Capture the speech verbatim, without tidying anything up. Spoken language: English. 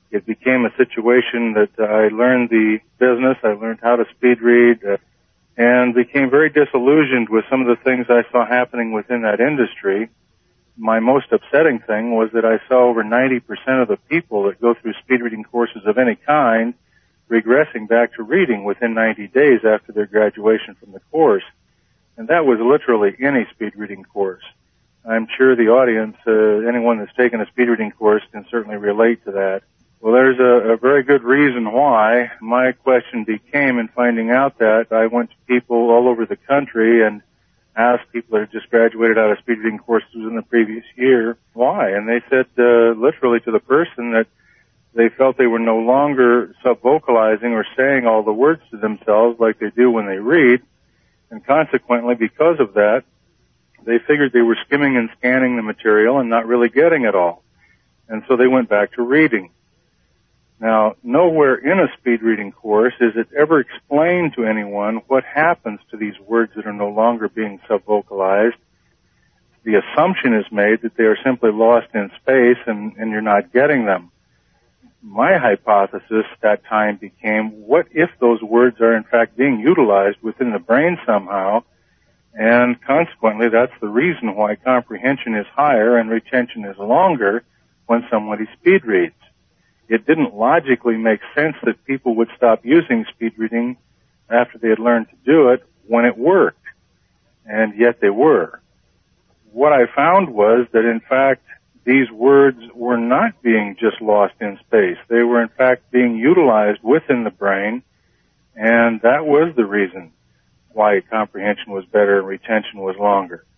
it became a situation that I learned the business, I learned how to speed read, uh, and became very disillusioned with some of the things I saw happening within that industry. My most upsetting thing was that I saw over ninety percent of the people that go through speed reading courses of any kind regressing back to reading within ninety days after their graduation from the course. And that was literally any speed reading course. I'm sure the audience, uh, anyone that's taken a speed reading course can certainly relate to that. Well, there's a, a very good reason why. My question became, in finding out that, I went to people all over the country and asked people that had just graduated out of speed reading courses in the previous year, why? And they said, uh, literally to the person, that they felt they were no longer sub-vocalizing or saying all the words to themselves like they do when they read, and consequently, because of that, they figured they were skimming and scanning the material and not really getting it all. And so they went back to reading. Now, nowhere in a speed reading course is it ever explained to anyone what happens to these words that are no longer being sub-vocalized. The assumption is made that they are simply lost in space and, and you're not getting them. My hypothesis at that time became, what if those words are in fact being utilized within the brain somehow, and consequently that's the reason why comprehension is higher and retention is longer when somebody speed reads. It didn't logically make sense that people would stop using speed reading after they had learned to do it when it worked, and yet they were. What I found was that, in fact, these words were not being just lost in space. They were, in fact, being utilized within the brain, and that was the reason why comprehension was better and retention was longer.